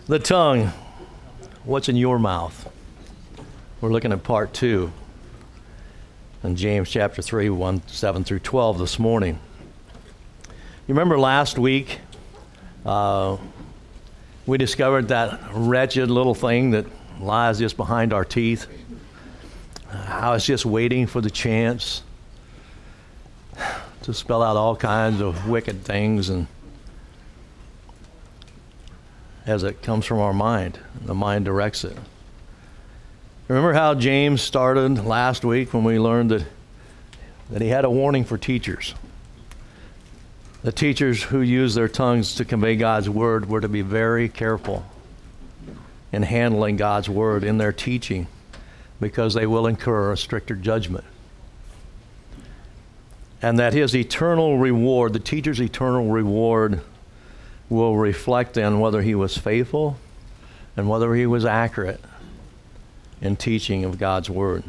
The tongue, what's in your mouth? We're looking at part 2 in James chapter 3, 7 through 12 this morning. You remember last week, we discovered that wretched little thing that lies just behind our teeth, how it's just waiting for the chance to spell out all kinds of wicked things, and as it comes from our mind, the mind directs it. Remember how James started last week when we learned that he had a warning for teachers. The teachers who use their tongues to convey God's word were to be very careful in handling God's word in their teaching, because they will incur a stricter judgment. And that his eternal reward, the teacher's eternal reward, will reflect on whether he was faithful and whether he was accurate in teaching of God's word.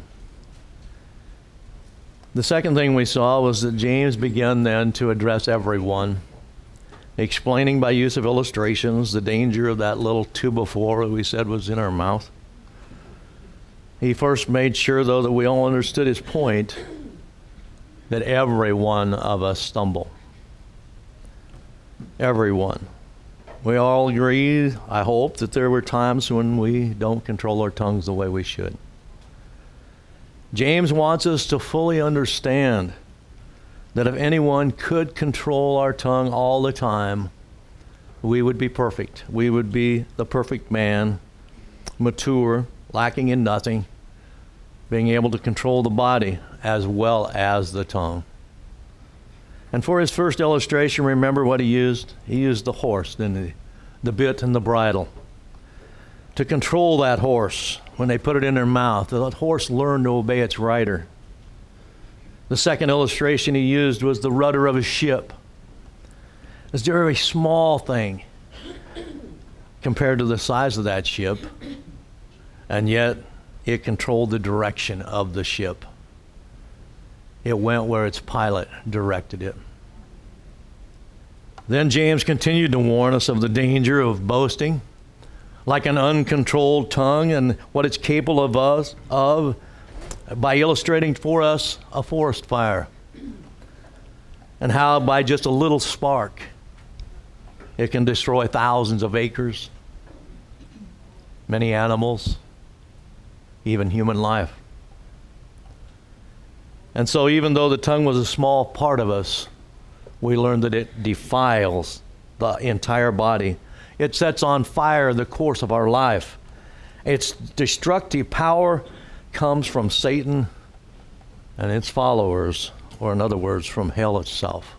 The second thing we saw was that James began then to address everyone, explaining by use of illustrations the danger of that little 2x4 that we said was in our mouth. He first made sure, though, that we all understood his point, that every one of us stumble. Everyone. We all agree, I hope, that there were times when we don't control our tongues the way we should. James wants us to fully understand that if anyone could control our tongue all the time, we would be perfect. We would be the perfect man, mature, lacking in nothing, being able to control the body as well as the tongue. And for his first illustration, remember what he used? He used the horse, didn't he? The bit and the bridle. To control that horse, when they put it in their mouth, that horse learned to obey its rider. The second illustration he used was the rudder of a ship. It's a very small thing compared to the size of that ship, and yet it controlled the direction of the ship. It went where its pilot directed it. Then James continued to warn us of the danger of boasting, like an uncontrolled tongue, and what it's capable of by illustrating for us a forest fire, and how by just a little spark it can destroy thousands of acres, many animals, even human life. And so even though the tongue was a small part of us, we learned that it defiles the entire body. It sets on fire the course of our life. Its destructive power comes from Satan and its followers, or in other words, from hell itself.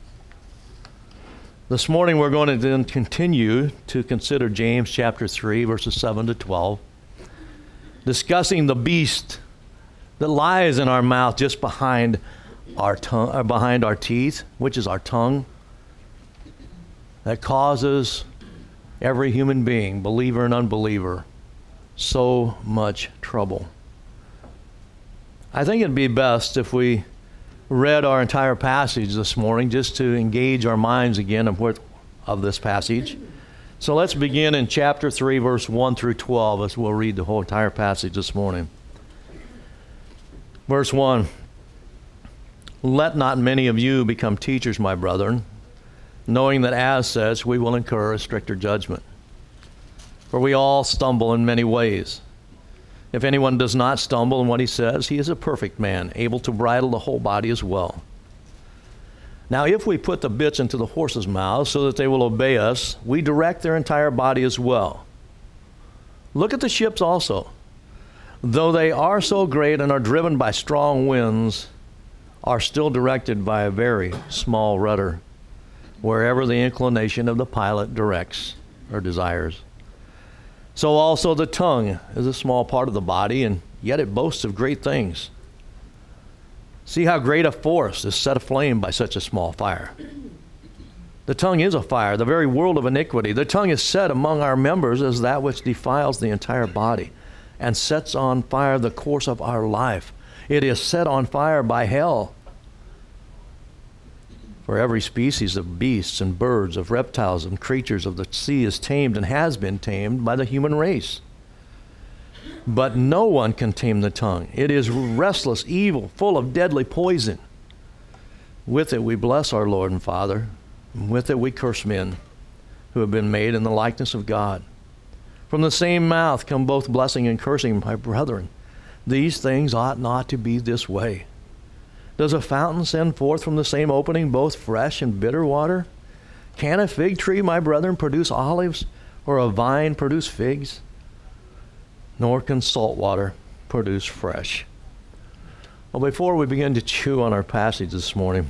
This morning we're going to then continue to consider James chapter 3, verses 7 to 12, discussing the beast that lies in our mouth just behind our tongue, behind our teeth, which is our tongue, that causes every human being, believer and unbeliever, so much trouble. I think it'd be best if we read our entire passage this morning, just to engage our minds again of this passage. So let's begin in chapter 3, verse 1 through 12, as we'll read the whole entire passage this morning. Verse 1, "Let not many of you become teachers, my brethren, knowing that as such we will incur a stricter judgment. For we all stumble in many ways. If anyone does not stumble in what he says, he is a perfect man, able to bridle the whole body as well. Now if we put the bits into the horses' mouths so that they will obey us, we direct their entire body as well. Look at the ships also. Though they are so great and are driven by strong winds, are still directed by a very small rudder, wherever the inclination of the pilot directs or desires. So also the tongue is a small part of the body, and yet it boasts of great things. See how great a forest is set aflame by such a small fire. The tongue is a fire, the very world of iniquity. The tongue is set among our members as that which defiles the entire body and sets on fire the course of our life. It is set on fire by hell. For every species of beasts and birds, of reptiles and creatures of the sea is tamed and has been tamed by the human race. But no one can tame the tongue. It is restless, evil, full of deadly poison. With it we bless our Lord and Father, and with it we curse men who have been made in the likeness of God. From the same mouth come both blessing and cursing, my brethren. These things ought not to be this way. Does a fountain send forth from the same opening both fresh and bitter water? Can a fig tree, my brethren, produce olives, or a vine produce figs? Nor can salt water produce fresh. Well, before we begin to chew on our passage this morning,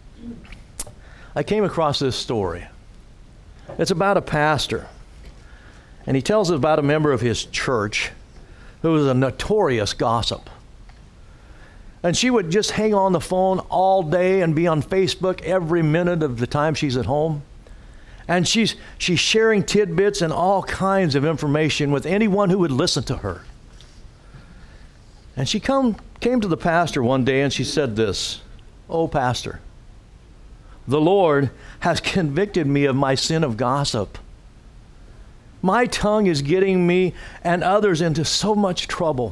I came across this story. It's about a pastor, and he tells us about a member of his church who was a notorious gossip. And she would just hang on the phone all day and be on Facebook every minute of the time she's at home. And she's sharing tidbits and all kinds of information with anyone who would listen to her. And she came to the pastor one day and she said this, "Oh, pastor, the Lord has convicted me of my sin of gossip. My tongue is getting me and others into so much trouble."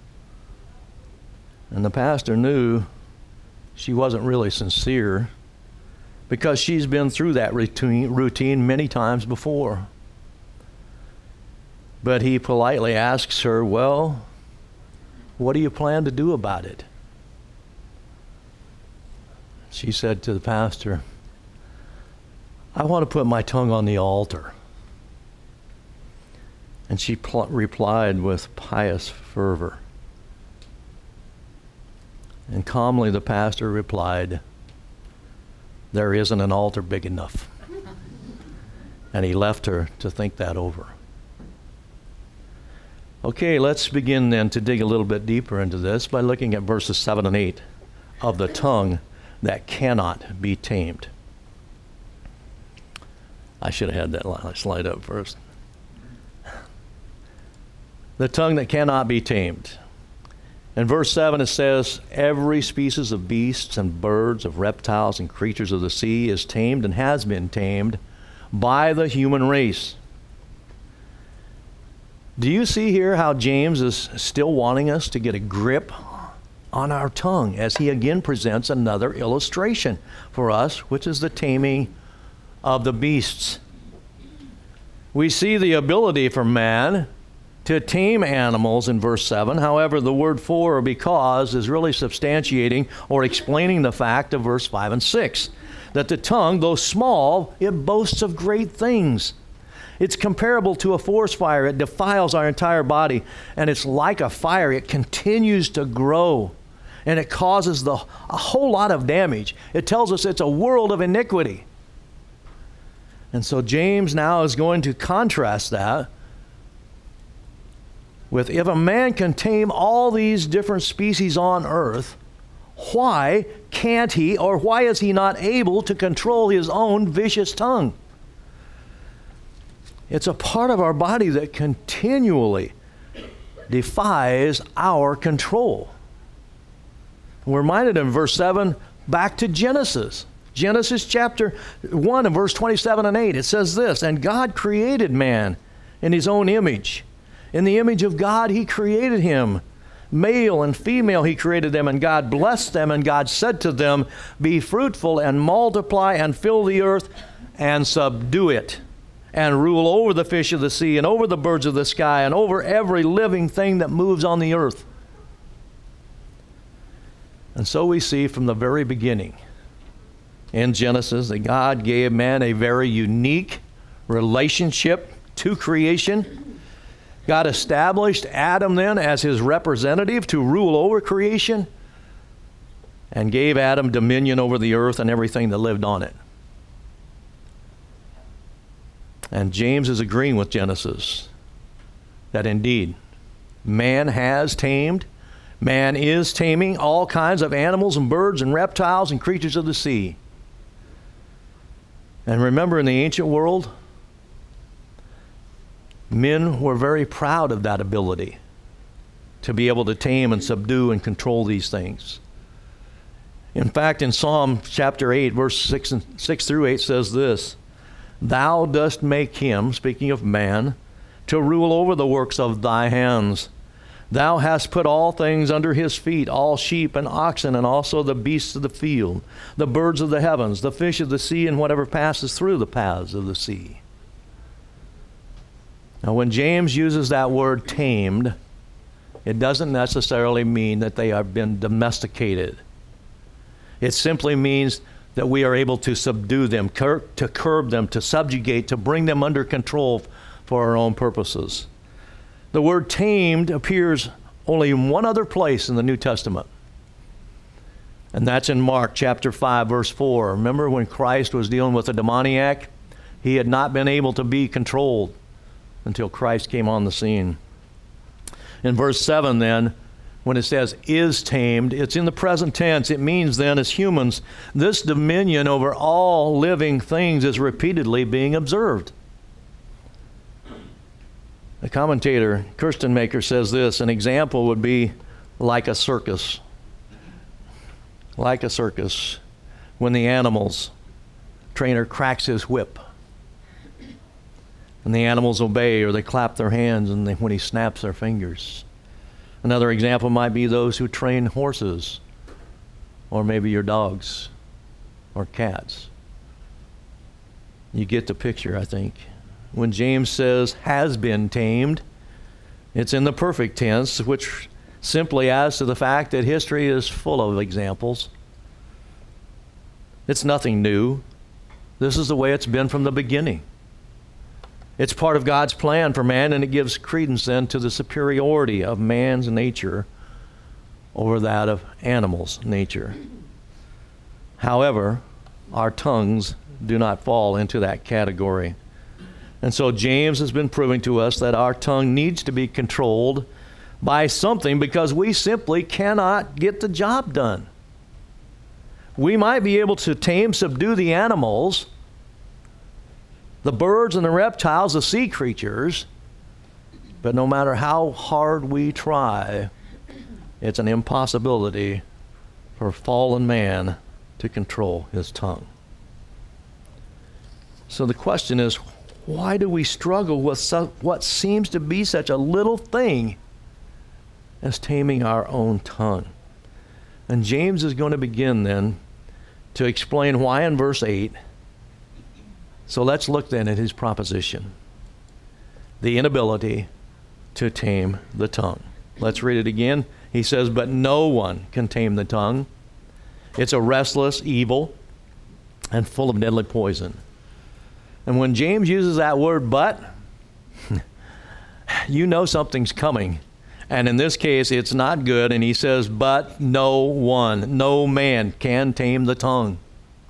And the pastor knew she wasn't really sincere because she's been through that routine many times before. But he politely asks her, "Well, what do you plan to do about it?" She said to the pastor, "I want to put my tongue on the altar." And she replied with pious fervor. And calmly the pastor replied, "There isn't an altar big enough." And he left her to think that over. Okay, let's begin then to dig a little bit deeper into this by looking at verses 7 and 8 of the tongue that cannot be tamed. I should have had that slide up first. The tongue that cannot be tamed. In verse 7 it says, "Every species of beasts and birds, of reptiles and creatures of the sea is tamed and has been tamed by the human race." Do you see here how James is still wanting us to get a grip on our tongue as he again presents another illustration for us, which is the taming of the beasts? We see the ability for man to tame animals in verse 7. However, the word "for" or "because" is really substantiating or explaining the fact of verse 5 and 6, that the tongue, though small, it boasts of great things. It's comparable to a forest fire. It defiles our entire body, and it's like a fire. It continues to grow, and it causes a whole lot of damage. It tells us it's a world of iniquity. And so James now is going to contrast that with, if a man can tame all these different species on earth, why can't he, or why is he not able to control his own vicious tongue? It's a part of our body that continually defies our control. We're reminded in verse 7 back to Genesis. Genesis chapter 1 and verse 27 and 8. It says this, "And God created man in his own image. In the image of God he created him. Male and female he created them, and God blessed them, and God said to them, 'Be fruitful and multiply and fill the earth and subdue it, and rule over the fish of the sea and over the birds of the sky and over every living thing that moves on the earth.'" And so we see from the very beginning in Genesis that God gave man a very unique relationship to creation. God established Adam then as his representative to rule over creation, and gave Adam dominion over the earth and everything that lived on it. And James is agreeing with Genesis that indeed man has tamed, man is taming all kinds of animals and birds and reptiles and creatures of the sea. And remember, in the ancient world, men were very proud of that ability to be able to tame and subdue and control these things. In fact, in Psalm chapter 8, verse 6 through 8 says this, Thou dost make him, speaking of man, to rule over the works of thy hands. Thou hast put all things under his feet, all sheep and oxen, and also the beasts of the field, the birds of the heavens, the fish of the sea, and whatever passes through the paths of the sea. Now, when James uses that word tamed, it doesn't necessarily mean that they have been domesticated. It simply means that we are able to subdue them, to curb them, to subjugate, to bring them under control for our own purposes. The word tamed appears only in one other place in the New Testament, and that's in Mark chapter 5, verse 4. Remember when Christ was dealing with a demoniac? He had not been able to be controlled until Christ came on the scene. In verse 7 then, when it says is tamed, it's in the present tense. It means then, as humans, this dominion over all living things is repeatedly being observed. The commentator, Kirsten Maker, says this, an example would be like a circus. Like a circus, when the animals trainer cracks his whip, and the animals obey, or they clap their hands when he snaps their fingers. Another example might be those who train horses, or maybe your dogs or cats. You get the picture, I think. When James says has been tamed, it's in the perfect tense, which simply adds to the fact that history is full of examples. It's nothing new. This is the way it's been from the beginning. It's part of God's plan for man, and it gives credence then to the superiority of man's nature over that of animals' nature. However, our tongues do not fall into that category. And so James has been proving to us that our tongue needs to be controlled by something, because we simply cannot get the job done. We might be able to tame, subdue the animals, the birds and the reptiles, the sea creatures, but no matter how hard we try, it's an impossibility for fallen man to control his tongue. So the question is, why do we struggle with what seems to be such a little thing as taming our own tongue? And James is going to begin then to explain why in verse 8. So let's look then at his proposition, the inability to tame the tongue. Let's read it again. He says, but no one can tame the tongue. It's a restless evil and full of deadly poison. And when James uses that word but, you know something's coming. And in this case, it's not good. And he says, but no man can tame the tongue.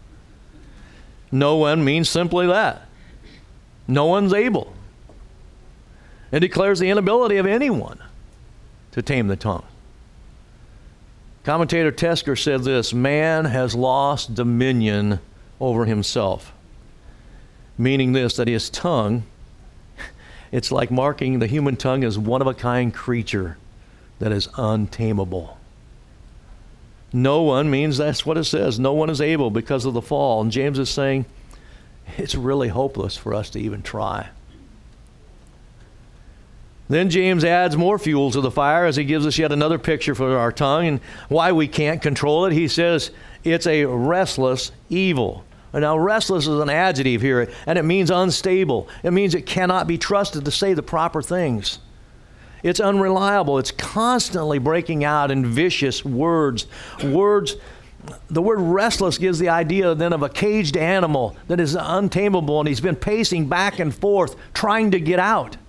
No one means simply that. No one's able. It declares the inability of anyone to tame the tongue. Commentator Tesker said this, man has lost dominion over himself. Meaning this, that his tongue, it's like marking the human tongue as one-of-a-kind creature that is untamable. No one means that's what it says. No one is able because of the fall. And James is saying it's really hopeless for us to even try. Then James adds more fuel to the fire as he gives us yet another picture for our tongue and why we can't control it. He says it's a restless evil. Now, restless is an adjective here, and it means unstable. It means it cannot be trusted to say the proper things. It's unreliable. It's constantly breaking out in vicious words. The word restless gives the idea then of a caged animal that is untamable, and he's been pacing back and forth trying to get out.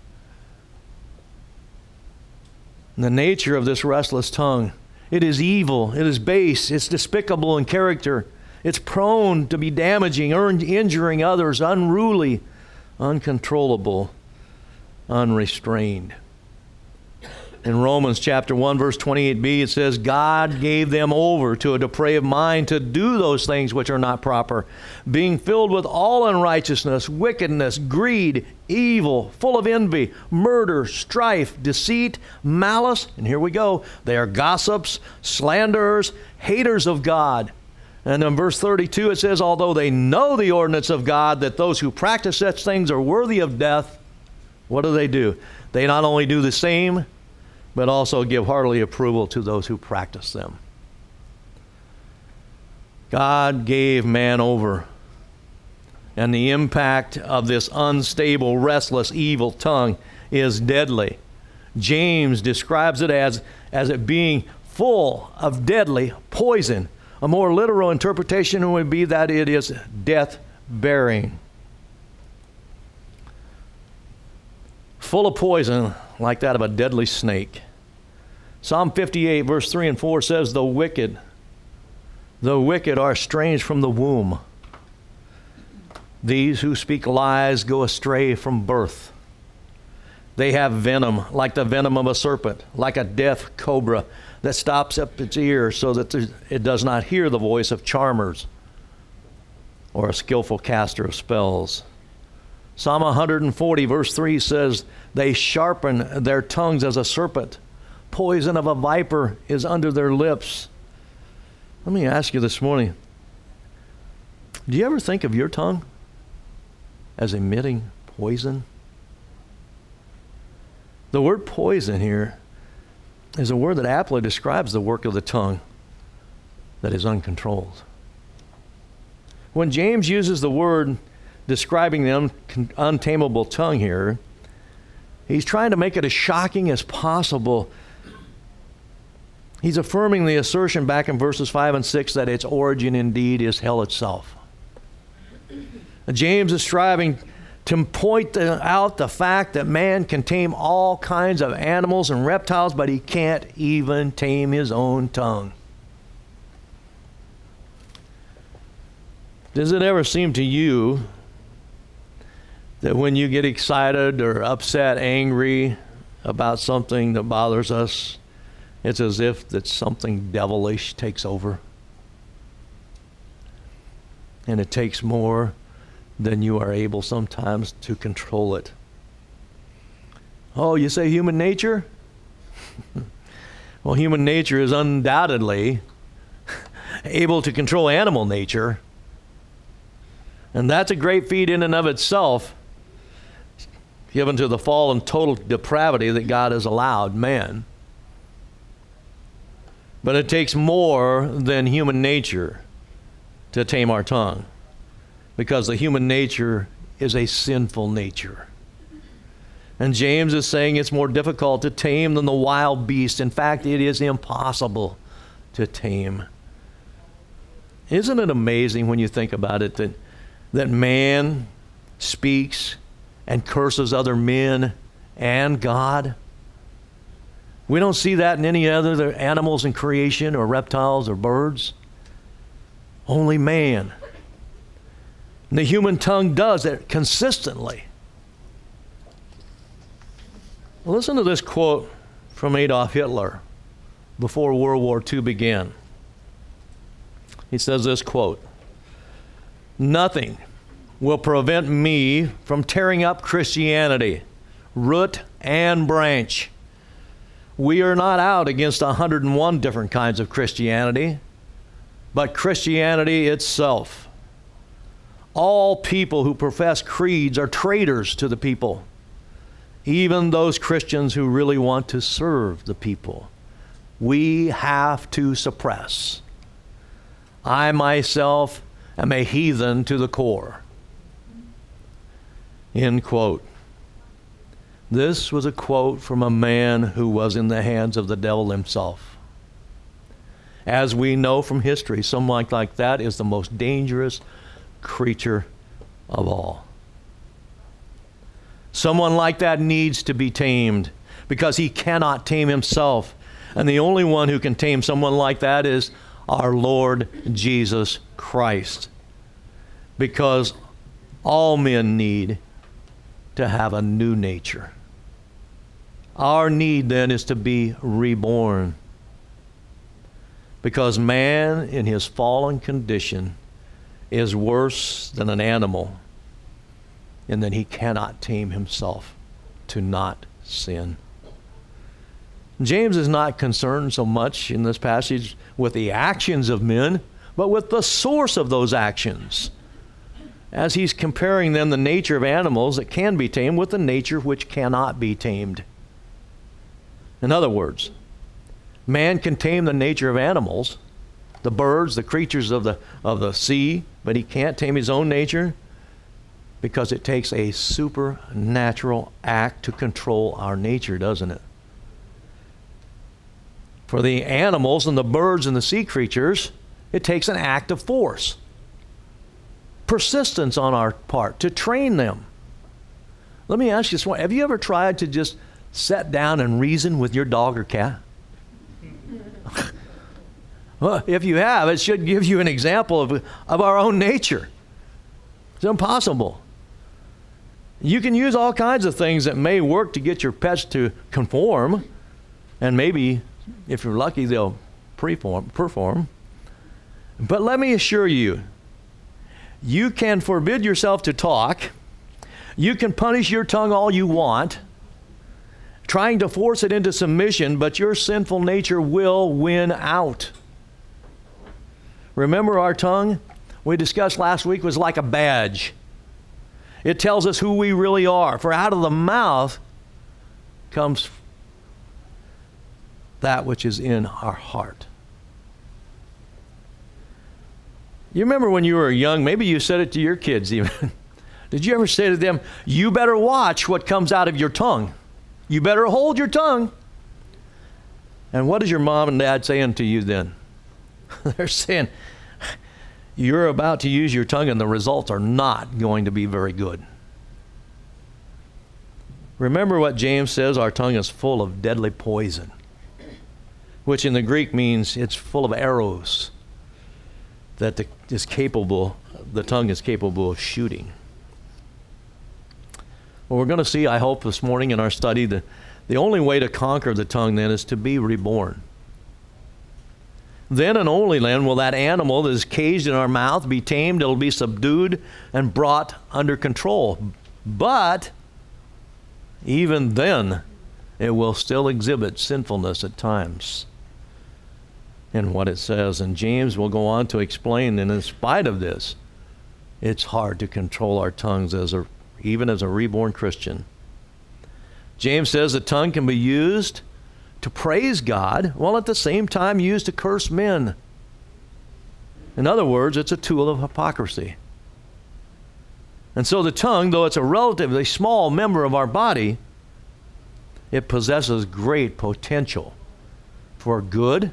And the nature of this restless tongue, it is evil, it is base, it's despicable in character. It's prone to be damaging, injuring others, unruly, uncontrollable, unrestrained. In Romans chapter 1, verse 28b, it says, God gave them over to a depraved mind to do those things which are not proper, being filled with all unrighteousness, wickedness, greed, evil, full of envy, murder, strife, deceit, malice. And here we go. They are gossips, slanderers, haters of God, And in verse 32 it says, although they know the ordinance of God, that those who practice such things are worthy of death, what do? They not only do the same, but also give heartily approval to those who practice them. God gave man over, and the impact of this unstable, restless, evil tongue is deadly. James describes it as it being full of deadly poison. A more literal interpretation would be that it is death-bearing. Full of poison like that of a deadly snake. Psalm 58, verse 3 and 4 says, The wicked are estranged from the womb. These who speak lies go astray from birth. They have venom, like the venom of a serpent, like a deaf cobra that stops up its ear so that it does not hear the voice of charmers or a skillful caster of spells. Psalm 140, verse 3 says, They sharpen their tongues as a serpent. Poison of a viper is under their lips. Let me ask you this morning, do you ever think of your tongue as emitting poison? The word poison here is a word that aptly describes the work of the tongue that is uncontrolled. When James uses the word describing the untamable tongue here, he's trying to make it as shocking as possible. He's affirming the assertion back in verses 5 and 6 that its origin indeed is hell itself. James is striving to point out the fact that man can tame all kinds of animals and reptiles, but he can't even tame his own tongue. Does it ever seem to you that when you get excited or upset, angry about something that bothers us, it's as if that something devilish takes over? And it takes more than you are able sometimes to control it. Oh, you say human nature? Well, human nature is undoubtedly able to control animal nature. And that's a great feat in and of itself, given to the fall and total depravity that God has allowed man. But it takes more than human nature to tame our tongue, because the human nature is a sinful nature. And James is saying it's more difficult to tame than the wild beast. In fact, it is impossible to tame. Isn't it amazing when you think about it that man speaks and curses other men and God? We don't see that in any other animals in creation or reptiles or birds. Only man. And the human tongue does it consistently. Listen to this quote from Adolf Hitler before World War II began. He says this quote, "Nothing will prevent me from tearing up Christianity, root and branch. We are not out against 101 different kinds of Christianity, but Christianity itself. All people who profess creeds are traitors to the people, even those Christians who really want to serve the people. We have to suppress. I myself am a heathen to the core." End quote. This was a quote from a man who was in the hands of the devil himself. As we know from history, someone like that is the most dangerous creature of all. Someone like that needs to be tamed because he cannot tame himself. And the only one who can tame someone like that is our Lord Jesus Christ. Because all men need to have a new nature. Our need then is to be reborn. Because man in his fallen condition is worse than an animal in that he cannot tame himself to not sin. James is not concerned so much in this passage with the actions of men, but with the source of those actions, as he's comparing then the nature of animals that can be tamed with the nature which cannot be tamed. In other words, man can tame the nature of animals, the birds, the creatures of the sea, but he can't tame his own nature because it takes a supernatural act to control our nature, doesn't it? For the animals and the birds and the sea creatures, it takes an act of force, persistence on our part to train them. Let me ask you this one. Have you ever tried to just sit down and reason with your dog or cat? Well, if you have, it should give you an example of our own nature. It's impossible. You can use all kinds of things that may work to get your pets to conform, and maybe, if you're lucky, they'll perform. But let me assure you, you can forbid yourself to talk. You can punish your tongue all you want, trying to force it into submission, but your sinful nature will win out. Remember, our tongue, we discussed last week, was like a badge. It tells us who we really are. For out of the mouth comes that which is in our heart. You remember when you were young, maybe you said it to your kids even. Did you ever say to them, you better watch what comes out of your tongue? You better hold your tongue. And what is your mom and dad saying to you then? They're saying, you're about to use your tongue and the results are not going to be very good. Remember what James says, our tongue is full of deadly poison, which in the Greek means it's full of arrows that the tongue is capable of shooting. Well, we're going to see, I hope, this morning in our study, the only way to conquer the tongue then is to be reborn. Then and only then will that animal that is caged in our mouth be tamed. It'll be subdued and brought under control. But even then, it will still exhibit sinfulness at times in what it says. And James will go on to explain that in spite of this, it's hard to control our tongues even as a reborn Christian. James says the tongue can be used to praise God, while at the same time used to curse men. In other words, it's a tool of hypocrisy. And so the tongue, though it's a relatively small member of our body, it possesses great potential for good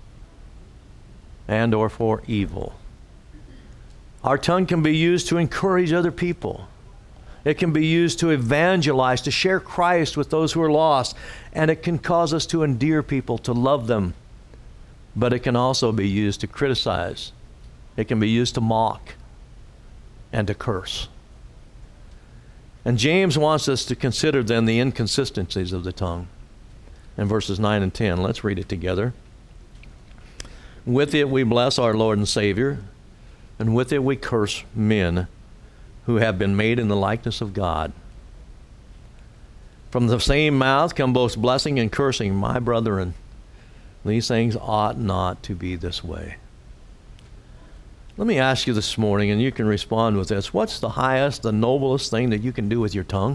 and or for evil. Our tongue can be used to encourage other people. It can be used to evangelize, to share Christ with those who are lost. And it can cause us to endear people, to love them. But it can also be used to criticize. It can be used to mock and to curse. And James wants us to consider then the inconsistencies of the tongue. In verses 9 and 10, let's read it together. With it we bless our Lord and Savior, and with it we curse men who have been made in the likeness of God. From the same mouth come both blessing and cursing. My brethren, these things ought not to be this way. Let me ask you this morning, and you can respond with this. What's the highest, the noblest thing that you can do with your tongue?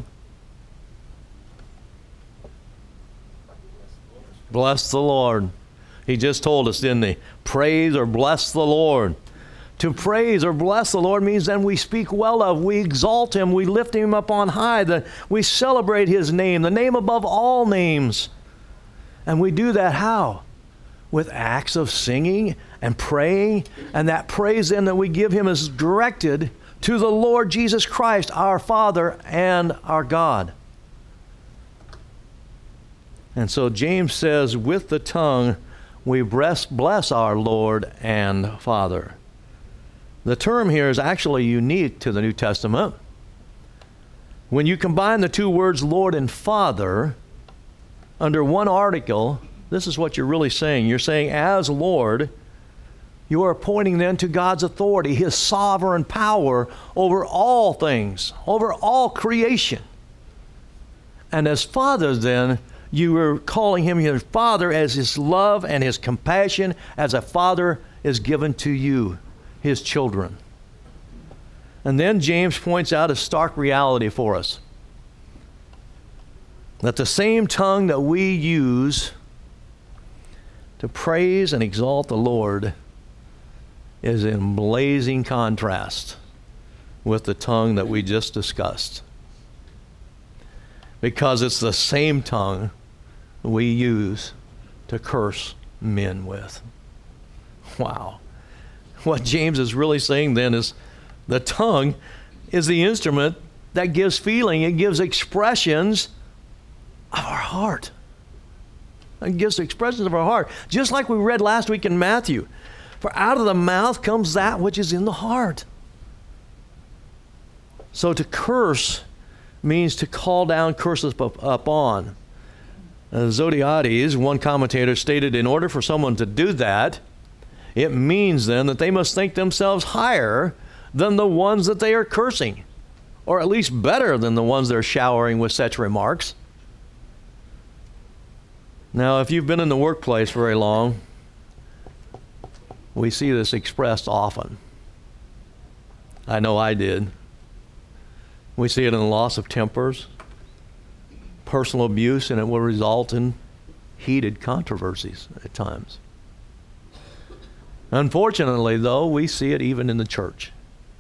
Bless the Lord. He just told us, didn't he? Praise or bless the Lord. To praise or bless the Lord means then we speak well of, we exalt Him, we lift Him up on high, we celebrate His name, the name above all names. And we do that how? With acts of singing and praying, and that praise then that we give Him is directed to the Lord Jesus Christ, our Father and our God. And so James says, with the tongue we bless our Lord and Father. The term here is actually unique to the New Testament. When you combine the two words Lord and Father under one article, this is what you're really saying. You're saying, as Lord, you are pointing then to God's authority, His sovereign power over all things, over all creation. And as Father then, you are calling Him your Father as His love and His compassion as a Father is given to you, his children. And then James points out a stark reality for us. That the same tongue that we use to praise and exalt the Lord is in blazing contrast with the tongue that we just discussed. Because it's the same tongue we use to curse men with. Wow. What James is really saying then is the tongue is the instrument that gives feeling, it gives expressions of our heart. It gives expressions of our heart. Just like we read last week in Matthew. For out of the mouth comes that which is in the heart. So to curse means to call down curses upon. Zodiades, one commentator, stated in order for someone to do that, it means then that they must think themselves higher than the ones that they are cursing, or at least better than the ones they're showering with such remarks. Now, if you've been in the workplace very long, we see this expressed often. I know I did. We see it in the loss of tempers, personal abuse, and it will result in heated controversies at times. Unfortunately, though, we see it even in the church.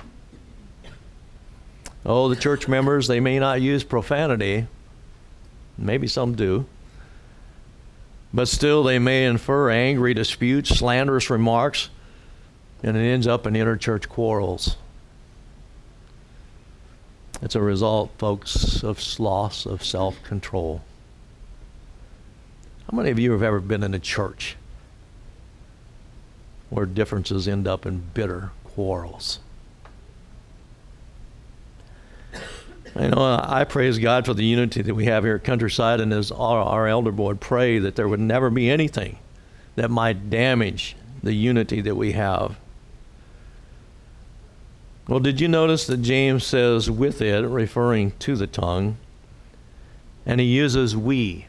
Oh, the church members, they may not use profanity. Maybe some do. But still, they may infer angry disputes, slanderous remarks, and it ends up in interchurch quarrels. It's a result, folks, of loss of self-control. How many of you have ever been in a church where differences end up in bitter quarrels? I praise God for the unity that we have here at Countryside, and as our elder board pray that there would never be anything that might damage the unity that we have. Well, did you notice that James says with it, referring to the tongue, and he uses we.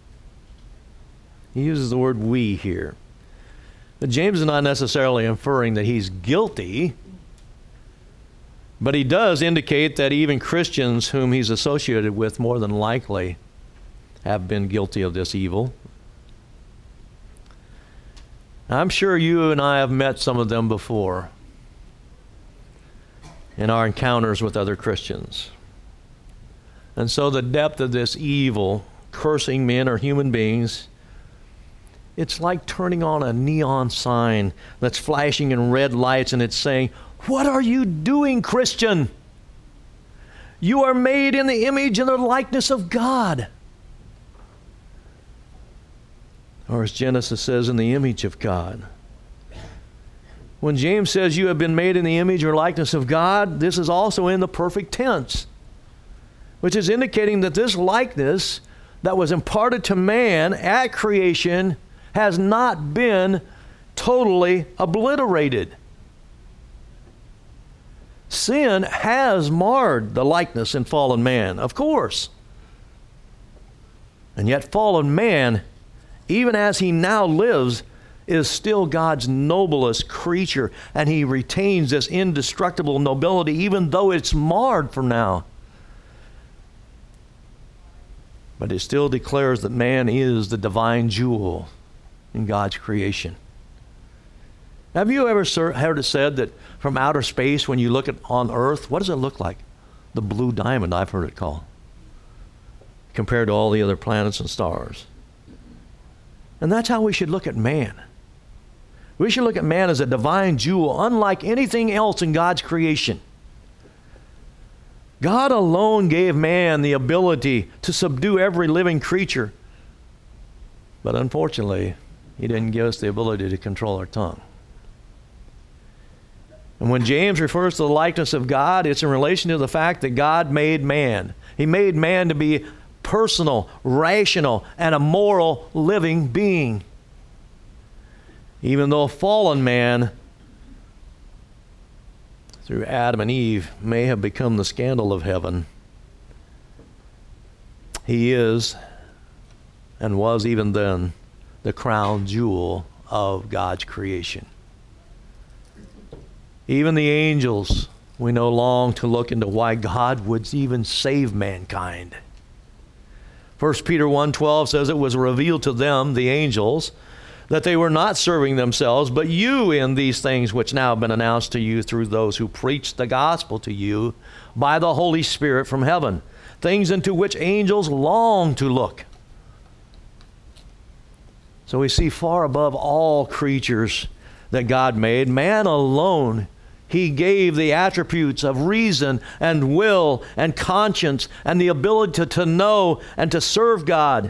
He uses the word we here. But James is not necessarily inferring that he's guilty, but he does indicate that even Christians whom he's associated with more than likely have been guilty of this evil. I'm sure you and I have met some of them before in our encounters with other Christians. And so the depth of this evil, cursing men or human beings, it's like turning on a neon sign that's flashing in red lights and it's saying, "What are you doing, Christian? You are made in the image and the likeness of God." Or as Genesis says, in the image of God. When James says you have been made in the image or likeness of God, this is also in the perfect tense, which is indicating that this likeness that was imparted to man at creation has not been totally obliterated. Sin has marred the likeness in fallen man, of course. And yet fallen man, even as he now lives, is still God's noblest creature, and he retains this indestructible nobility even though it's marred for now. But it still declares that man is the divine jewel in God's creation. Have you ever heard it said that from outer space, when you look at on Earth, what does it look like? The blue diamond, I've heard it called, compared to all the other planets and stars. And that's how we should look at man. We should look at man as a divine jewel, unlike anything else in God's creation. God alone gave man the ability to subdue every living creature. But unfortunately, he didn't give us the ability to control our tongue. And when James refers to the likeness of God, it's in relation to the fact that God made man. He made man to be personal, rational, and a moral living being. Even though fallen man, through Adam and Eve, may have become the scandal of heaven, he is, and was even then, the crown jewel of God's creation. Even the angels, we know, long to look into why God would even save mankind. 1 Peter 1:12 says it was revealed to them, the angels, that they were not serving themselves, but you in these things which now have been announced to you through those who preach the gospel to you by the Holy Spirit from heaven, things into which angels long to look. So we see far above all creatures that God made, man alone, He gave the attributes of reason and will and conscience and the ability to know and to serve God.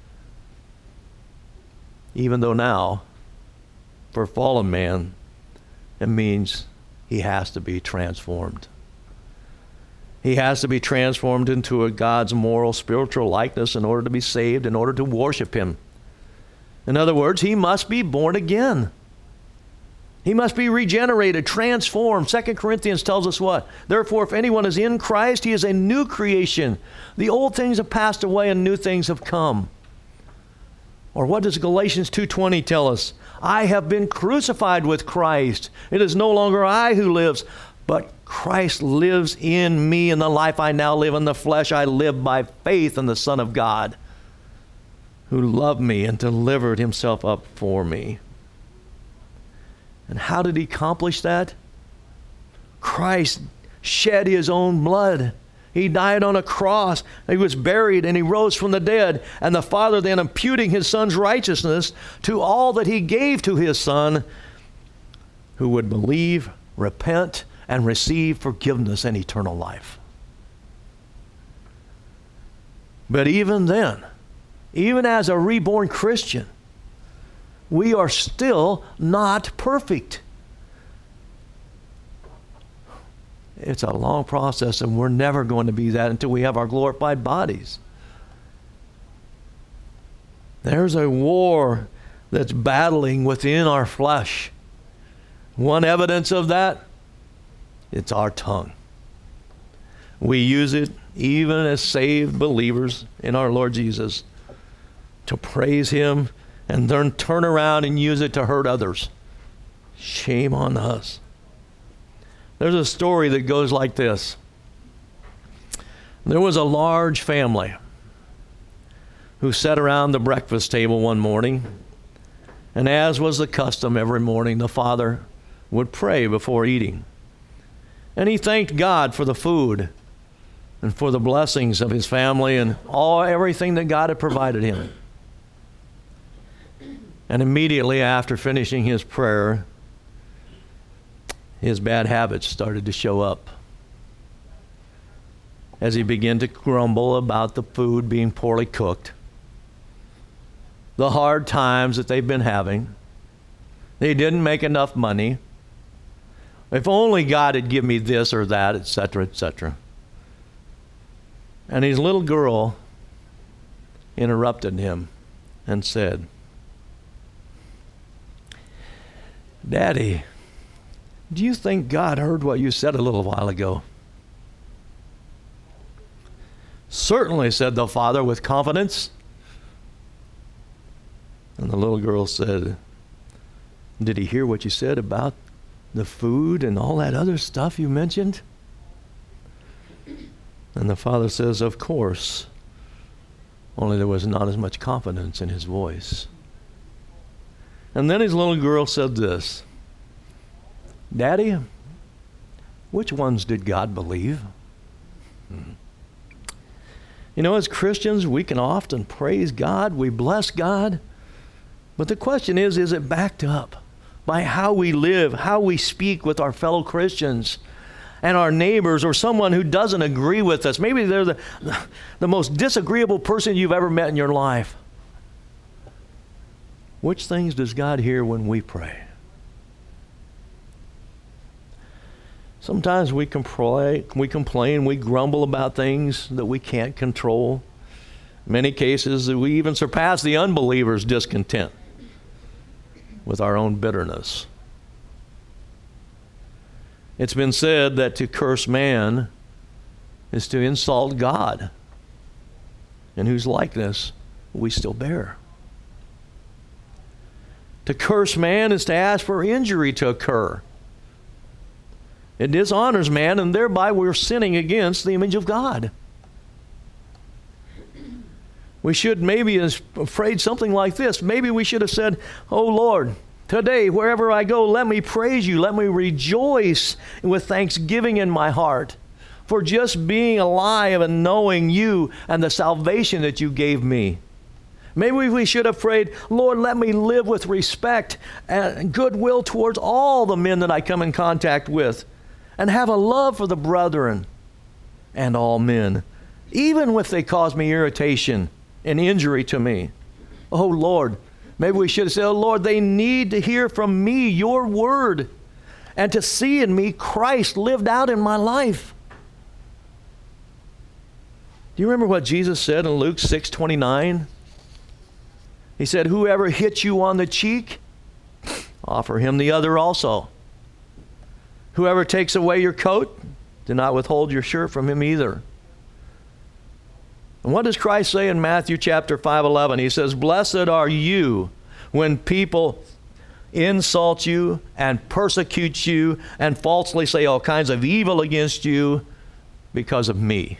Even though now, for fallen man, it means he has to be transformed. He has to be transformed into a God's moral, spiritual likeness in order to be saved, in order to worship Him. In other words, he must be born again. He must be regenerated, transformed. 2 Corinthians tells us what? Therefore, if anyone is in Christ, he is a new creation. The old things have passed away and new things have come. Or what does Galatians 2:20 tell us? I have been crucified with Christ. It is no longer I who lives, but Christ lives in me. In the life I now live in the flesh, I live by faith in the Son of God, who loved me and delivered Himself up for me. And how did He accomplish that? Christ shed His own blood. He died on a cross. He was buried and He rose from the dead. And the Father then imputing His Son's righteousness to all that He gave to His Son, who would believe, repent, and receive forgiveness and eternal life. But even then, even as a reborn Christian, we are still not perfect. It's a long process, and we're never going to be that until we have our glorified bodies. There's a war that's battling within our flesh. One evidence of that, it's our tongue. We use it, even as saved believers in our Lord Jesus, to praise Him and then turn around and use it to hurt others. Shame on us. There's a story that goes like this. There was a large family who sat around the breakfast table one morning, and as was the custom every morning, the father would pray before eating. And he thanked God for the food and for the blessings of his family and everything that God had provided him. And immediately after finishing his prayer, his bad habits started to show up. As he began to grumble about the food being poorly cooked, the hard times that they've been having, they didn't make enough money. If only God had given me this or that, etc., etc. And his little girl interrupted him and said, "Daddy, do you think God heard what you said a little while ago?" "Certainly," said the father with confidence. And the little girl said, "Did he hear what you said about the food and all that other stuff you mentioned?" And the father says, "Of course, only there was not as much confidence in his voice." And then his little girl said this, "Daddy, which ones did God believe?" You know, as Christians, we can often praise God, we bless God, but the question is it backed up by how we live, how we speak with our fellow Christians and our neighbors or someone who doesn't agree with us? Maybe they're the most disagreeable person you've ever met in your life. Which things does God hear when we pray? Sometimes we complain, we grumble about things that we can't control. In many cases, we even surpass the unbeliever's discontent with our own bitterness. It's been said that to curse man is to insult God, in whose likeness we still bear. To curse man is to ask for injury to occur, It dishonors man, and thereby we're sinning against the image of God. We should maybe have prayed something like this. Maybe we should have said, "Oh Lord, today, wherever I go, let me praise you. Let me rejoice with thanksgiving in my heart for just being alive and knowing you and the salvation that you gave me." Maybe we should have prayed, "Lord, let me live with respect and goodwill towards all the men that I come in contact with, and have a love for the brethren and all men, even if they cause me irritation and injury to me." Oh Lord, maybe we should have said, "Oh Lord, they need to hear from me your word and to see in me Christ lived out in my life." Do you remember what Jesus said in Luke 6:29? He said, "Whoever hits you on the cheek, offer him the other also. Whoever takes away your coat, do not withhold your shirt from him either." And what does Christ say in Matthew chapter 5:11? He says, "Blessed are you when people insult you and persecute you and falsely say all kinds of evil against you because of me."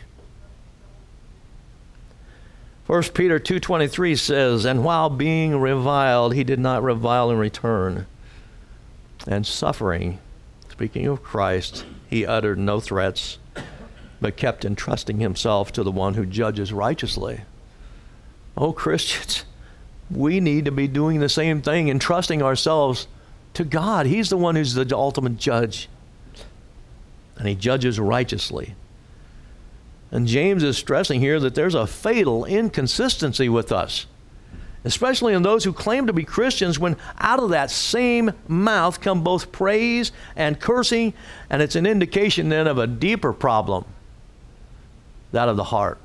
1 Peter 2:23 says, "And while being reviled, he did not revile in return. And suffering," speaking of Christ, "he uttered no threats, but kept entrusting himself to the one who judges righteously." Oh, Christians, we need to be doing the same thing, entrusting ourselves to God. He's the one who's the ultimate judge, and he judges righteously. And James is stressing here that there's a fatal inconsistency with us, especially in those who claim to be Christians, when out of that same mouth come both praise and cursing, and it's an indication then of a deeper problem, that of the heart.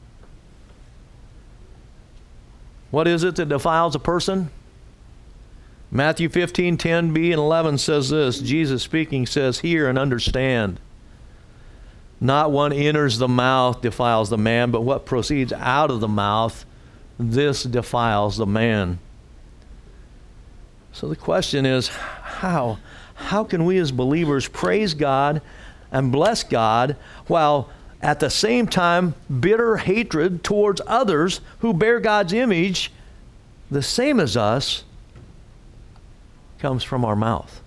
What is it that defiles a person? Matthew 15:10b and 11 says this. Jesus speaking says, "Hear and understand. Not what enters the mouth defiles the man, but what proceeds out of the mouth, this defiles the man." So the question is, how? How can we as believers praise God and bless God while at the same time bitter hatred towards others who bear God's image, the same as us, comes from our mouth?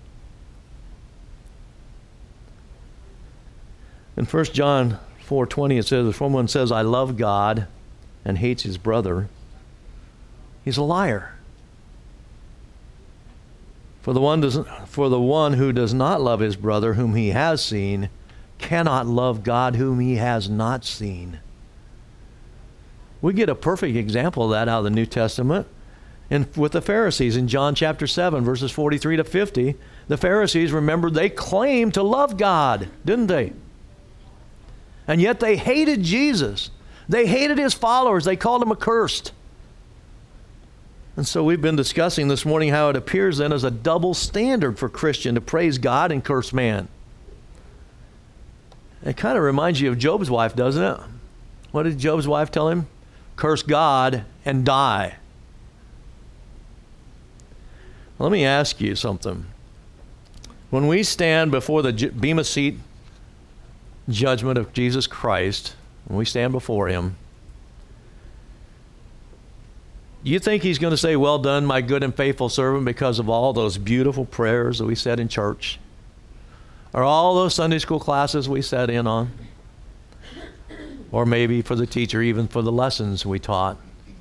In 1 John 4:20 it says, "If someone says, 'I love God,' and hates his brother, he's a liar. For the one who does not love his brother whom he has seen cannot love God whom he has not seen." We get a perfect example of that out of the New Testament with the Pharisees in John chapter 7, verses 43 to 50. The Pharisees, remember, they claimed to love God, didn't they? And yet they hated Jesus. They hated his followers. They called him accursed. And so we've been discussing this morning how it appears then as a double standard for Christian to praise God and curse man. It kind of reminds you of Job's wife, doesn't it? What did Job's wife tell him? Curse God and die. Let me ask you something. When we stand before the Bema Seat judgment of Jesus Christ, when we stand before him, you think he's going to say, "Well done, my good and faithful servant," because of all those beautiful prayers that we said in church, or all those Sunday school classes we sat in on, or maybe for the teacher, even for the lessons we taught?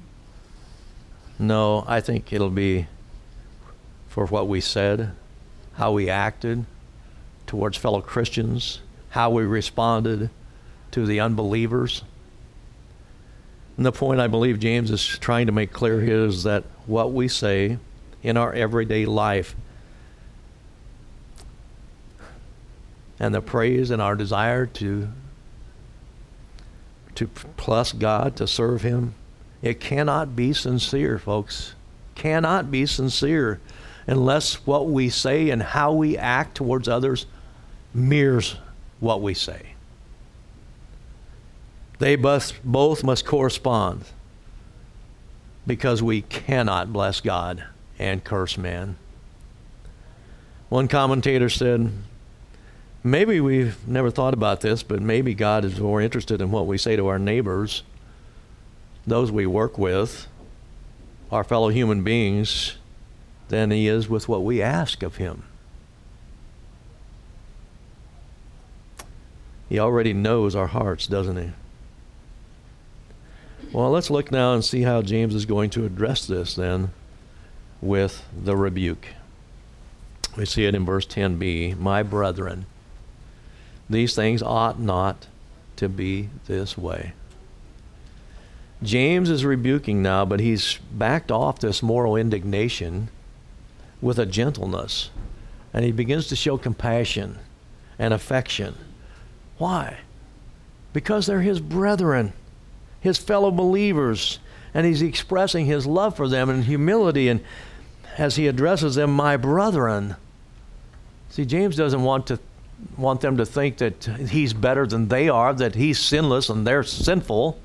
No, I think it'll be for what we said, how we acted towards fellow Christians, how we responded to the unbelievers. And the point I believe James is trying to make clear here is that what we say in our everyday life and the praise and our desire to bless God, to serve him, it cannot be sincere, folks. Cannot be sincere unless what we say and how we act towards others mirrors what we say. They both must correspond, because we cannot bless God and curse man. One commentator said, Maybe we've never thought about this, but maybe God is more interested in what we say to our neighbors, those we work with, our fellow human beings, than he is with what we ask of him. He already knows our hearts, doesn't he? Well, let's look now and see how James is going to address this then with the rebuke. We see it in verse 10b. My brethren, these things ought not to be this way. James is rebuking now, but he's backed off this moral indignation with a gentleness. And he begins to show compassion and affection. Why? Because they're his brethren, his fellow believers, and he's expressing his love for them in humility, and as he addresses them, my brethren. See, James doesn't want them to think that he's better than they are, that he's sinless and they're sinful.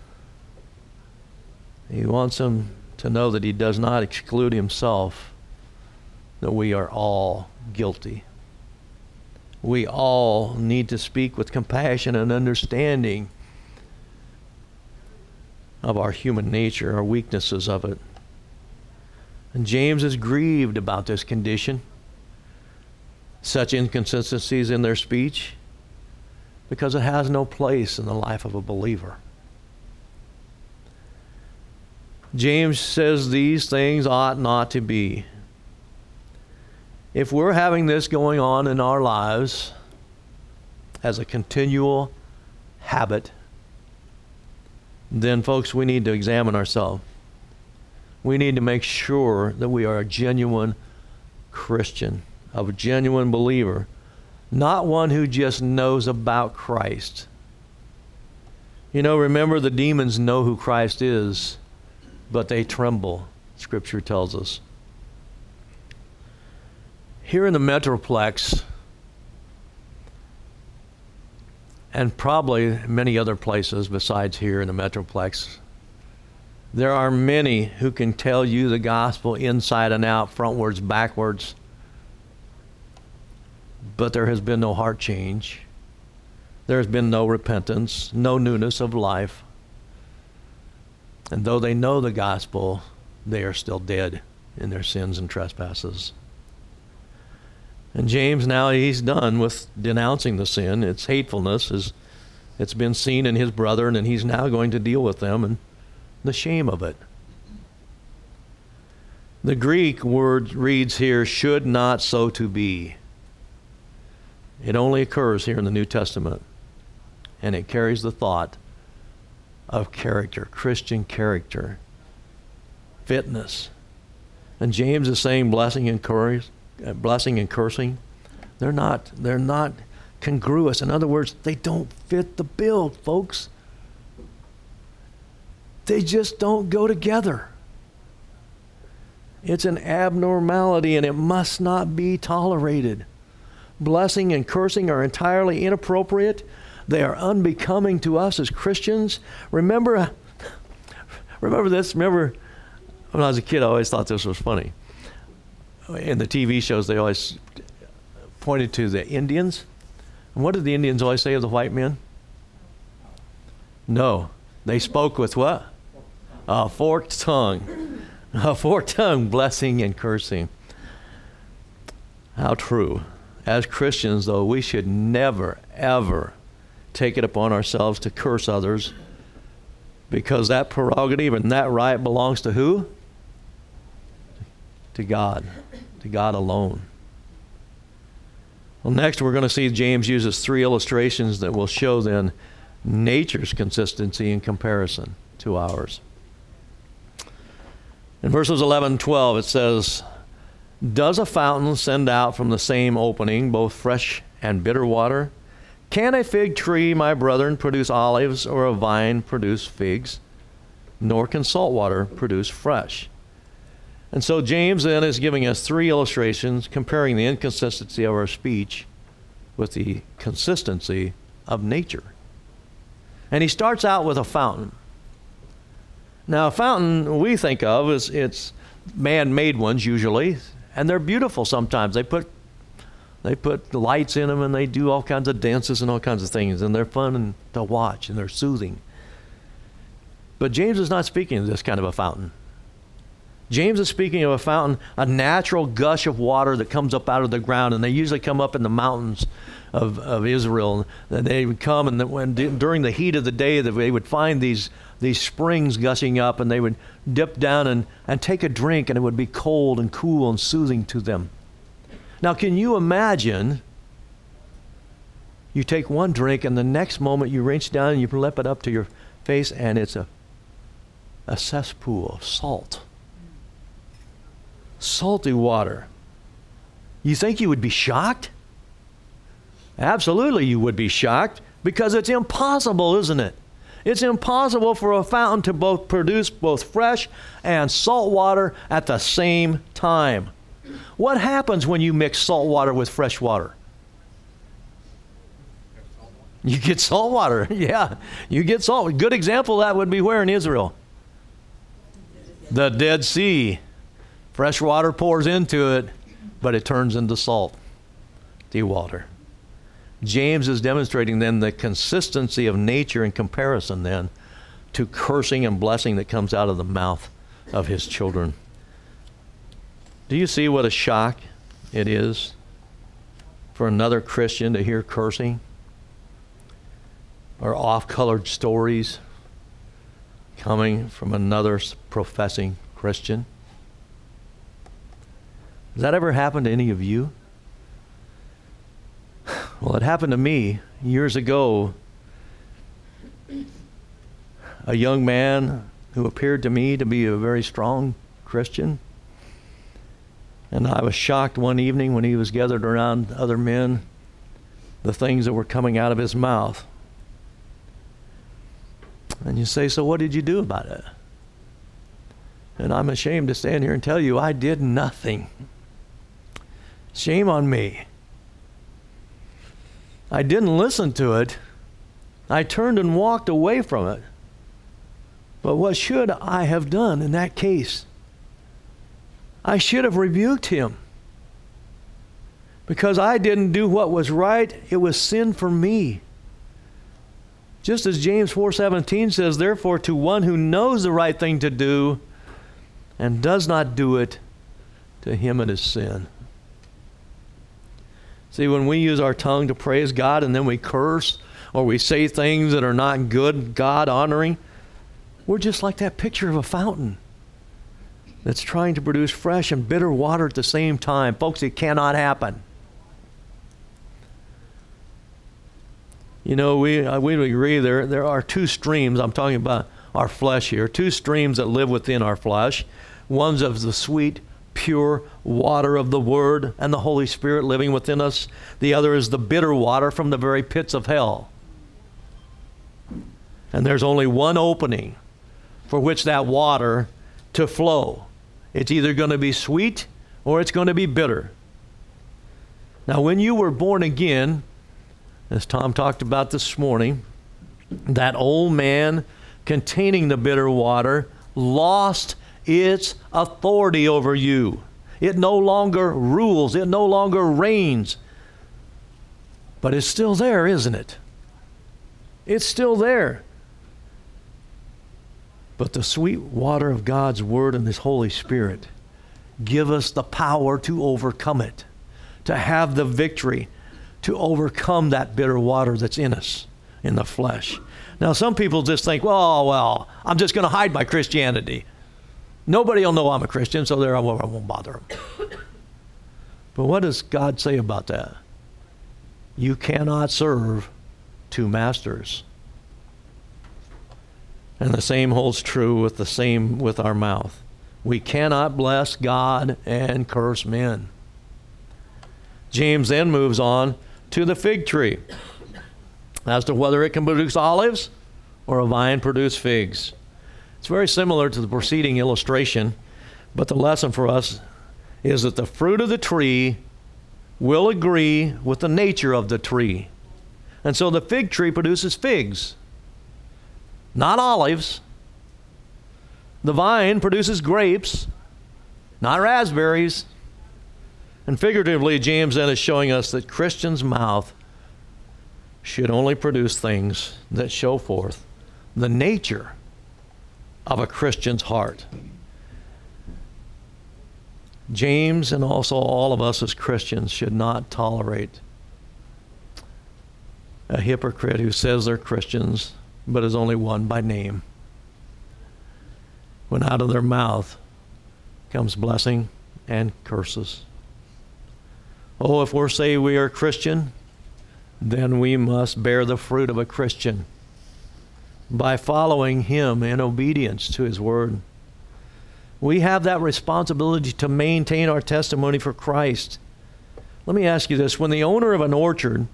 He wants them to know that he does not exclude himself, that we are all guilty. We all need to speak with compassion and understanding of our human nature, our weaknesses of it. And James is grieved about this condition, such inconsistencies in their speech, because it has no place in the life of a believer. James says these things ought not to be. If we're having this going on in our lives as a continual habit, then folks, we need to examine ourselves. We need to make sure that we are a genuine Christian, a genuine believer, not one who just knows about Christ. You know, remember, the demons know who Christ is, but they tremble, Scripture tells us. Here in the Metroplex, and probably many other places besides here in the Metroplex, there are many who can tell you the gospel inside and out, frontwards, backwards, but there has been no heart change. There has been no repentance, no newness of life. And though they know the gospel, they are still dead in their sins and trespasses. And James, now he's done with denouncing the sin. Its hatefulness it's been seen in his brethren, and he's now going to deal with them and the shame of it. The Greek word reads here, should not so to be. It only occurs here in the New Testament, and it carries the thought of character, Christian character, fitness. And James is saying blessing and cursing, they're not congruous. In other words, they don't fit the bill, folks. They just don't go together. It's an abnormality, and it must not be tolerated. Blessing and cursing are entirely inappropriate. They are unbecoming to us as Christians. Remember this. Remember when I was a kid, I always thought this was funny. In the TV shows, they always pointed to the Indians. And what did the Indians always say of the white men? No. They spoke with what? A forked tongue. A forked tongue, blessing and cursing. How true. As Christians, though, we should never, ever take it upon ourselves to curse others, because that prerogative and that right belongs to who? To God. To God alone. Well, next we're going to see James uses 3 illustrations that will show then nature's consistency in comparison to ours. In verses 11 and 12 it says, does a fountain send out from the same opening both fresh and bitter water? Can a fig tree, my brethren, produce olives, or a vine produce figs? Nor can salt water produce fresh. And so James then is giving us 3 illustrations comparing the inconsistency of our speech with the consistency of nature. And he starts out with a fountain. Now, a fountain we think of as it's man-made ones usually, and they're beautiful sometimes. They put They put lights in them, and they do all kinds of dances and all kinds of things, and they're fun to watch, and they're soothing. But James is not speaking of this kind of a fountain. James is speaking of a fountain, a natural gush of water that comes up out of the ground, and they usually come up in the mountains of Israel. And they would come, and during the heat of the day, they would find these springs gushing up, and they would dip down and take a drink, and it would be cold and cool and soothing to them. Now, can you imagine you take one drink, and the next moment you reach down and you lip it up to your face, and it's a cesspool of salt. Salty water. You think you would be shocked? Absolutely you would be shocked, because it's impossible, isn't it? It's impossible for a fountain to produce both fresh and salt water at the same time. What happens when you mix salt water with fresh water? You get salt water. Yeah, you get salt. A good example of that would be where in Israel? The Dead Sea. Fresh water pours into it, but it turns into salty water. James is demonstrating then the consistency of nature in comparison then to cursing and blessing that comes out of the mouth of his children. Do you see what a shock it is for another Christian to hear cursing or off-colored stories coming from another professing Christian? Has that ever happened to any of you? Well, it happened to me years ago. A young man who appeared to me to be a very strong Christian. And I was shocked one evening when he was gathered around other men, the things that were coming out of his mouth. And you say, so what did you do about it? And I'm ashamed to stand here and tell you I did nothing. Shame on me. I didn't listen to it. I turned and walked away from it. But what should I have done in that case? I should have rebuked him. Because I didn't do what was right. It was sin for me. Just as James 4:17 says, therefore to one who knows the right thing to do and does not do it, to him it is sin. See, when we use our tongue to praise God and then we curse or we say things that are not good, God-honoring, we're just like that picture of a fountain that's trying to produce fresh and bitter water at the same time. Folks, it cannot happen. You know, we agree there are two streams. I'm talking about our flesh here. Two streams that live within our flesh. One's of the sweet, pure water of the Word and the Holy Spirit living within us. The other is the bitter water from the very pits of hell. And there's only one opening for which that water to flow. It's either going to be sweet or it's going to be bitter. Now, when you were born again, as Tom talked about this morning, that old man containing the bitter water lost its authority over you. It no longer rules. It no longer reigns. But it's still there, isn't it? It's still there. But the sweet water of God's Word and His Holy Spirit give us the power to overcome it, to have the victory, to overcome that bitter water that's in us, in the flesh. Now, some people just think, well, I'm just going to hide my Christianity. Nobody will know I'm a Christian, so I won't bother them. But what does God say about that? You cannot serve two masters. And the same holds true with our mouth. We cannot bless God and curse men. James then moves on to the fig tree as to whether it can produce olives or a vine produce figs. It's very similar to the preceding illustration, but the lesson for us is that the fruit of the tree will agree with the nature of the tree. And so the fig tree produces figs, not olives. The vine produces grapes, not raspberries. And figuratively, James then is showing us that Christians' mouth should only produce things that show forth the nature of a Christian's heart. James and also all of us as Christians should not tolerate a hypocrite who says they're Christians but is only one by name, when out of their mouth comes blessing and curses. Oh, if we're saying we are Christian, then we must bear the fruit of a Christian by following him in obedience to his word. We have that responsibility to maintain our testimony for Christ. Let me ask you this. When the owner of an orchard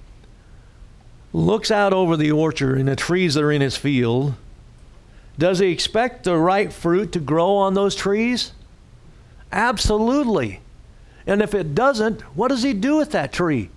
looks out over the orchard and the trees that are in his field, does he expect the right fruit to grow on those trees? Absolutely. And if it doesn't, what does he do with that tree?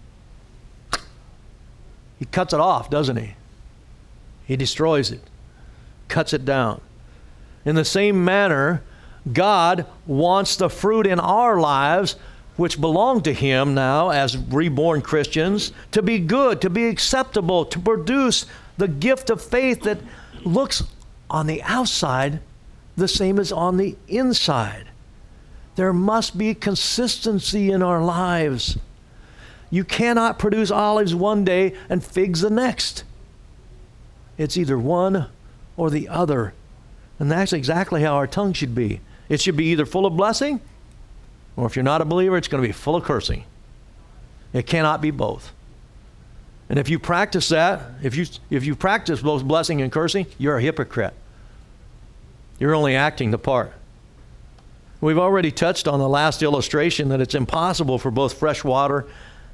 He cuts it off, doesn't he? He destroys it, cuts it down. In the same manner, God wants the fruit in our lives, which belong to him now as reborn Christians, to be good, to be acceptable, to produce the gift of faith that looks on the outside the same as on the inside. There must be consistency in our lives. You cannot produce olives one day and figs the next. It's either one or the other. And that's exactly how our tongue should be. It should be either full of blessing, or if you're not a believer, it's going to be full of cursing. It cannot be both. And if you practice that, if you practice both blessing and cursing, you're a hypocrite. You're only acting the part. We've already touched on the last illustration that it's impossible for both fresh water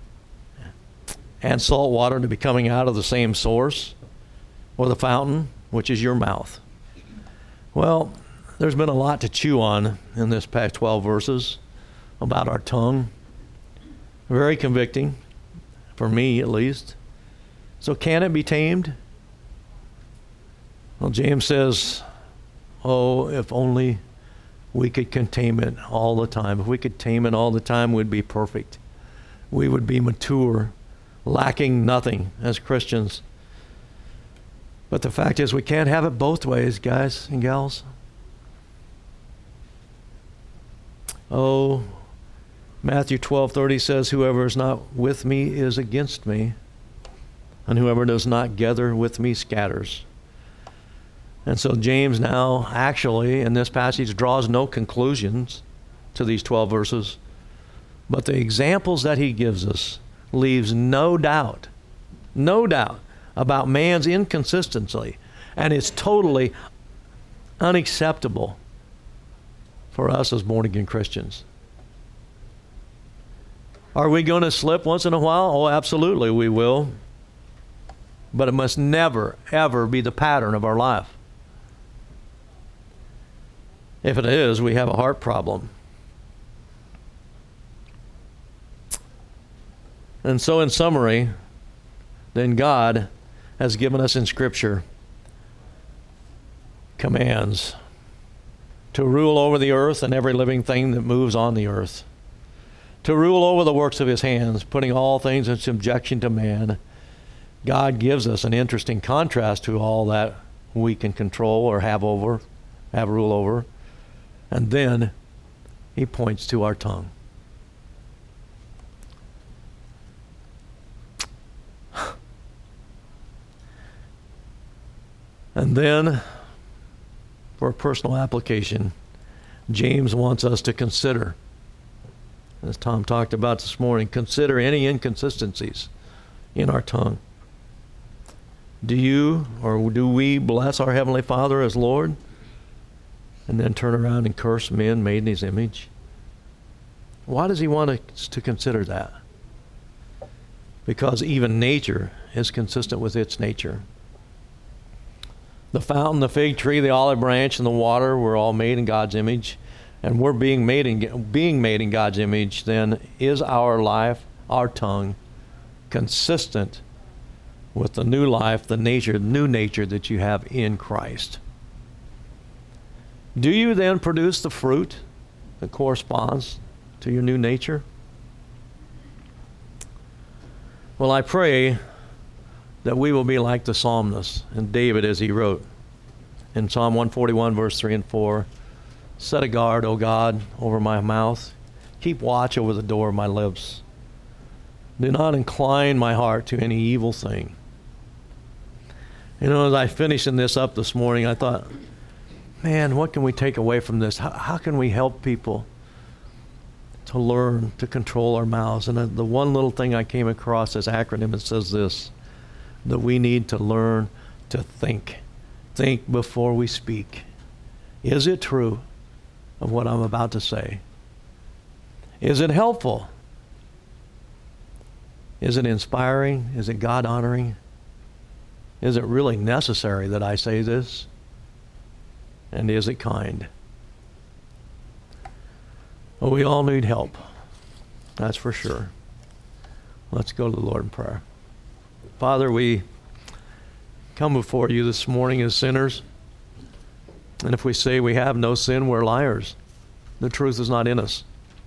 and salt water to be coming out of the same source or the fountain, which is your mouth. Well, there's been a lot to chew on in this past 12 verses about our tongue. Very convicting, for me at least. So can it be tamed? Well, James says, oh, if only we could tame it all the time. If we could tame it all the time, we'd be perfect. We would be mature, lacking nothing as Christians. But the fact is, we can't have it both ways, guys and gals. Oh, Matthew 12:30 says, whoever is not with me is against me, and whoever does not gather with me scatters. And so James now actually in this passage draws no conclusions to these 12 verses, but the examples that he gives us leaves no doubt about man's inconsistency, and it's totally unacceptable for us as born-again Christians. Are we going to slip once in a while? Oh, absolutely we will. But it must never, ever be the pattern of our life. If it is, we have a heart problem. And so in summary, then God has given us in Scripture commands to rule over the earth and every living thing that moves on the earth, to rule over the works of his hands, putting all things in subjection to man. God gives us an interesting contrast to all that we can control or have rule over. And then he points to our tongue. And then, for a personal application, James wants us to consider, as Tom talked about this morning, consider any inconsistencies in our tongue. Do you or do we bless our Heavenly Father as Lord and then turn around and curse men made in his image? Why does he want us to consider that? Because even nature is consistent with its nature. The fountain, the fig tree, the olive branch, and the water were all made in God's image, and we're being made in God's image. Then is our life, our tongue, consistent with the new life, the new nature that you have in Christ? Do you then produce the fruit that corresponds to your new nature? Well, I pray that we will be like the psalmist and David as he wrote in Psalm 141, verse 3 and 4. Set a guard, O God, over my mouth. Keep watch over the door of my lips. Do not incline my heart to any evil thing. You know, as I finishing this up this morning, I thought, man, what can we take away from this? How can we help people to learn to control our mouths? And the one little thing I came across as acronym, it says this, that we need to learn to think. Think before we speak. Is it true of what I'm about to say? Is it helpful? Is it inspiring? Is it God-honoring? Is it really necessary that I say this? And is it kind? Well, we all need help. That's for sure. Let's go to the Lord in prayer. Father, we come before you this morning as sinners. And if we say we have no sin, we're liars. The truth is not in us.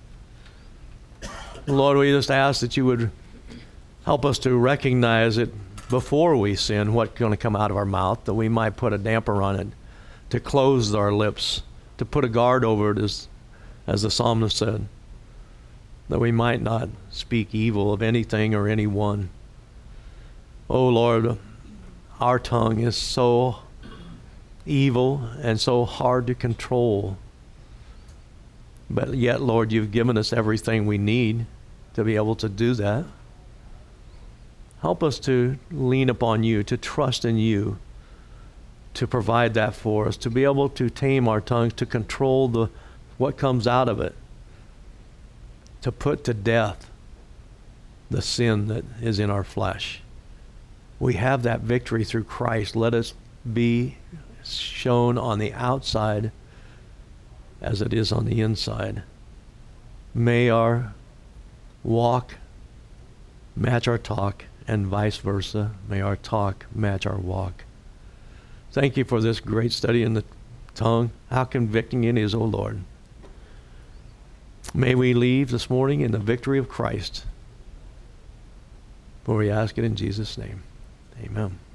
Lord, we just ask that you would help us to recognize it before we sin, what's going to come out of our mouth, that we might put a damper on it, to close our lips, to put a guard over it, as the psalmist said, that we might not speak evil of anything or anyone. Oh Lord, our tongue is so evil and so hard to control. But yet, Lord, you've given us everything we need to be able to do that. Help us to lean upon you, to trust in you, to provide that for us, to be able to tame our tongues, to control what comes out of it, to put to death the sin that is in our flesh. We have that victory through Christ. Let us be shown on the outside as it is on the inside. May our walk match our talk, and vice versa. May our talk match our walk. Thank you for this great study in the tongue. How convicting it is, O Lord. May we leave this morning in the victory of Christ. For we ask it in Jesus' name. Amen.